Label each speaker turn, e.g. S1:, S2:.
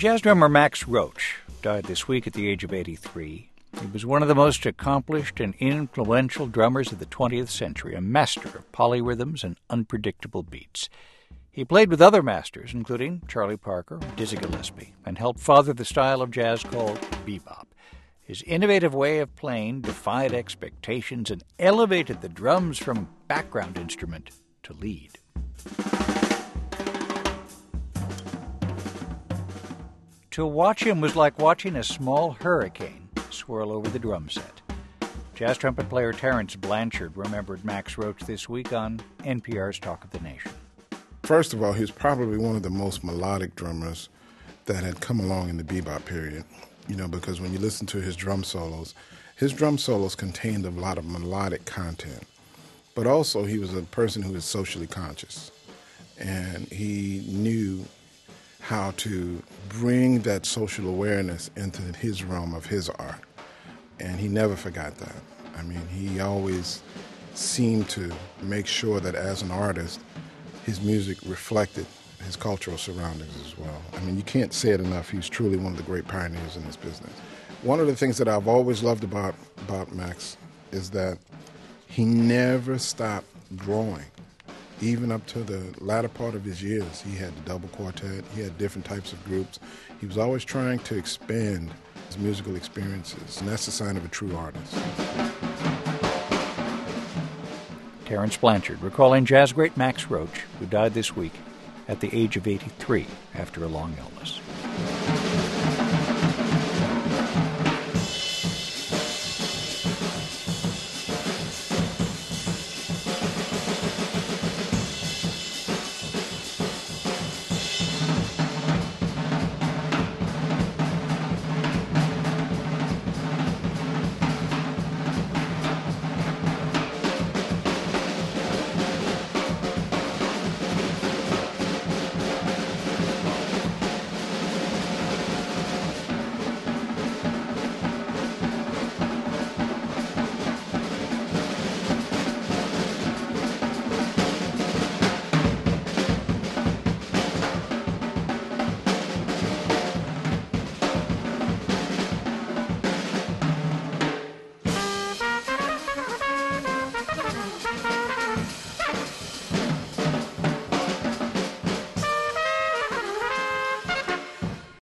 S1: Jazz drummer Max Roach died this week at the age of 83. He was one of the most accomplished and influential drummers of the 20th century, a master of polyrhythms and unpredictable beats. He played with other masters, including Charlie Parker, Dizzy Gillespie, and helped father the style of jazz called bebop. His innovative way of playing defied expectations and elevated the drums from background instrument to lead. To watch him was like watching a small hurricane swirl over the drum set. Jazz trumpet player Terence Blanchard remembered Max Roach this week on NPR's Talk of the Nation.
S2: First of all, he was probably one of the most melodic drummers that had come along in the bebop period, because when you listen to his drum solos contained a lot of melodic content. But also he was a person who was socially conscious, and he knew how to bring that social awareness into his realm of his art. And he never forgot that. He always seemed to make sure that as an artist, his music reflected his cultural surroundings as well. You can't say it enough. He's truly one of the great pioneers in this business. One of the things that I've always loved about Max is that he never stopped growing. Even up to the latter part of his years, he had the double quartet, he had different types of groups. He was always trying to expand his musical experiences, and that's the sign of a true artist.
S1: Terence Blanchard recalling jazz great Max Roach, who died this week at the age of 83 after a long illness.